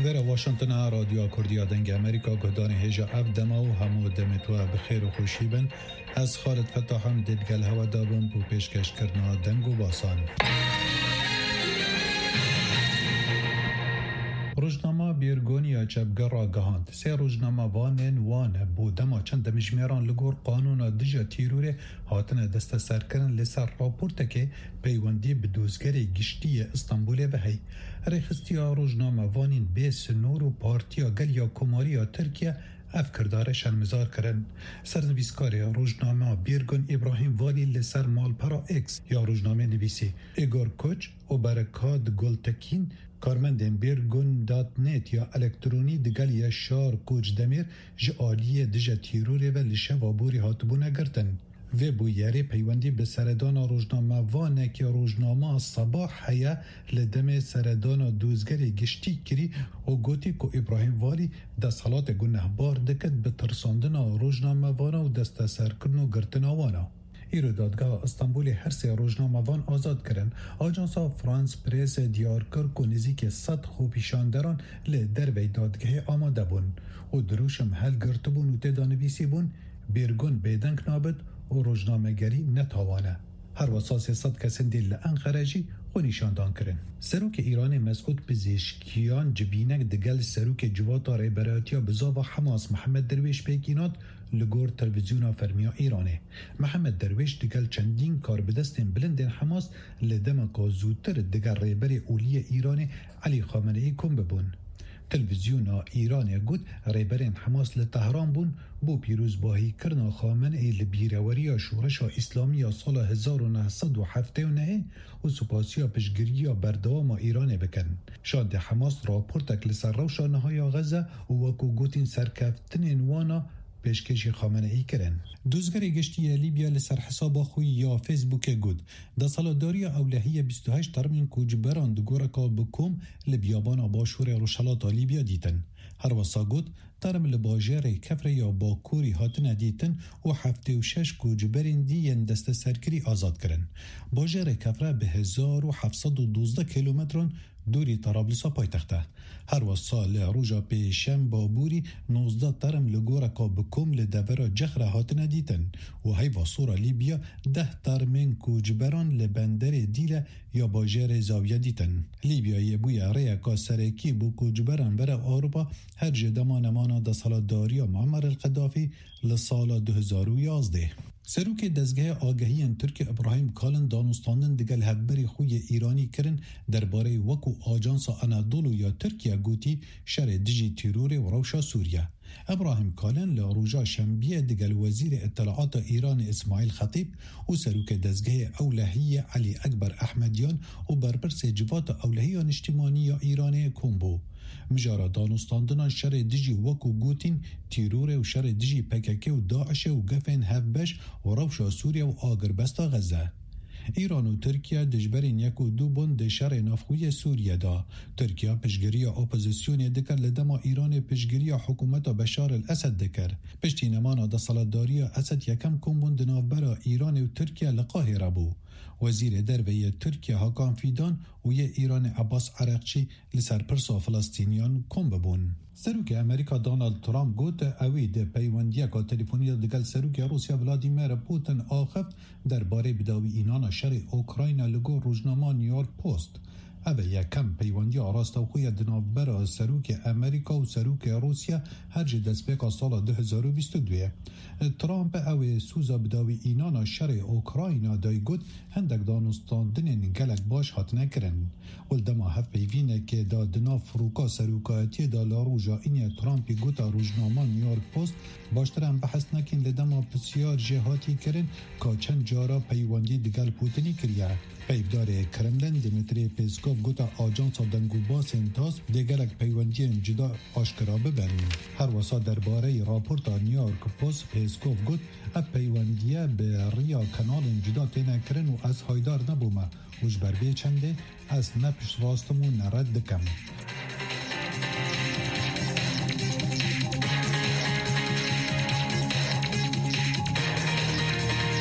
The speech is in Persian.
در واشنگتن رادیو کردیا دنگ امریکا گدان هجا افدما و همو دمتوا بخیر و خوشی بن از خالد فتاحم دیدگل هوا دابن بو پیشکش کرنا دنگ و باسان. روزنامه بیرگونیا چپگرا گهاند سه روزنامه وانه بودما چند مجمران لگور قانون دجا تیروره هاتن دست سرکرن لسر راپورته که پیوندی بدوزگری گشتی استانبول بهی رخصتیا روزنامه وانین بیس نور و پارتیا گلیا کماریا ترکیه افکردار شرمزار کرن سرنویسکاری روزنامه بیرگون ابراهیم والی لسر مالپرا اکس یا روزنامه نویسی ایگور کوچ و برکات گلتکین کارمندین بیرگون دات نت یا الکترونی دگل یا شار کوچ دمیر جعالی دجا تیروری و لشه وابوری هاتبونه گرتن و بویاری پیوندی به سردان روزنامه وانه که روزنامه صباح هیا لدم سردان دوزگری گشتی کری و گوتی که ابراهیم والی دست حالات گنه بار دکت به ترساندن روزنامه وانه و دست سرکرن و گرتن وانه. ایرو دادگاه استانبول هر سه روزنامه وان آزاد کرن. آژانس فرانس پریس دیار کرد که نزدیک 100 خوپیشاندران لدر به دادگاه آماده بون و دروشم حل گرت بون و تدانویسی بون بیرگون بیدنگ نابد و روزنامه‌گری نتوانه. هر وساس 100 کسین دیل انقره‌جی و نشاندان کرن. سروک ایران مسعود پزشکیان جبینک دگل سروک جواتا ریبراتیا بزاوا حماس محمد درویش پیکینات لگور تلویزیونا فرمیا ایرانه. محمد درویش دگل چندین کار بدستین بلندین حماس لدم که زودتر دگل ریبری اولی ایران علی خامنه‌ای کن ببون. تلویزیونا ایران گود ریبرین حماس لطهران بون بو پیروز باهی کرنا خامنه‌ای لبیروری شورش اسلامی سال 1979 و سپاسیا پشگیری بردوام ایران بکن. شاد حماس راپورتک لسر روشانهای غزه و وکو گوتین سرکفتن وانا پیشکشی خامنه‌ای کرن. دوزگری گشتی لیبیا لسر حساب خوی یا فیسبوک گود دا سالداری اولهی 28 ترمین کوجبران دگورکا بکوم لبیابان باشور روشلات لیبیا دیتن. هر وسا گود ترم لباجر کفر یا باکوری هاتن دیتن و 76 کوجبرین دیین دست سرکری آزاد کرن. باجر کفر به 1712 کیلومتران دوری طرابلس پایتخته. هر وسا لروجا پیشم بابوری 19 ترم لگورکا بکوم لدورا جخره هاتن دیتن و هی واسورا لیبیا 10 ترمین کوجبران لبندر دیل یا باجر زاویه دیتن. لیبیای بویا ریکا سرکی بو کوجبران بر اروپا هر جدمانمانا دا سالداری معمر القدافی لسال 2011. سروک دزگاه آگهی ترک ابراهیم کالن دانستاندن دگل هدبری خوی ایرانی کرن درباره وکو آجانس انادولو یا ترکیه گوتی شر دجی تیرور و روشا سوریه. ابراهیم کالن لروجا شنبیه دگل وزیر اطلاعات ایران اسماعیل خطیب و سروک دزگاه اولهی علی اکبر احمدیان و برپرس جوات اولهیان اجتماعی ایران کومبو. مجارا دانستاندن شر دجی وکو گوتین تیرور و شر دجی پکک و داعش و گفن هفبش و روشا سوریه و آگربستا غزه. ایران و ترکیه دجبرین یکو دو بند شر نافخوی سوریه دا. ترکیه پشگیری اپوزیسیون دکر لدما ایران پشگیری حکومت بشار الاسد دکر. پشتی نمانا دا سالداری اسد یکم کن بند نافبرا ایران و ترکیه لقاهره بو. وزیر دروی ترکیه هاکان فیدان و یه ایران عباس عراقچی لسر پرسا فلسطینیان کن ببون. سروک امریکا دونالد ترامپ گوت اوید پیوندیه که تلفنی دگل سروک روسیا ولادیمیر پوتین آخفت درباره بداوی اینان شر اوکراین لگو روزنامه نیویورک پست. اوه یکم پیوندی آراست و خوی دنابرا سروک امریکا و سروک روسیا هر جه دستپیک سال 2022. ترامپ اوه سوزا بداوی اینان شر اوکراین دای گود هندک دانستاندن گلک باش هات نکرن. ولدما هف پیوینه که دا دنا فروکا سروکایتی دا لاروجا اینی ترامپی گوتا روزنامه نیویورک پست باشترم بحث نکن لدما پسیار جهاتی کرن که چند جارا پیوندی دگل پوتینی کریه. پیودار کرملن دیمیتری پیسکوف گوتا آجانس دنگو باسنتاس دیگرک پیوندی جدا آشکرا ببن. هر وسا درباره راپورت نیویورک پست پیسکوف گوت اپ پیوندیه به ریا کانال جدا تینه کرن و از هایدار نبومه وش بر بی چنده از نپش راستمون نرد دکم.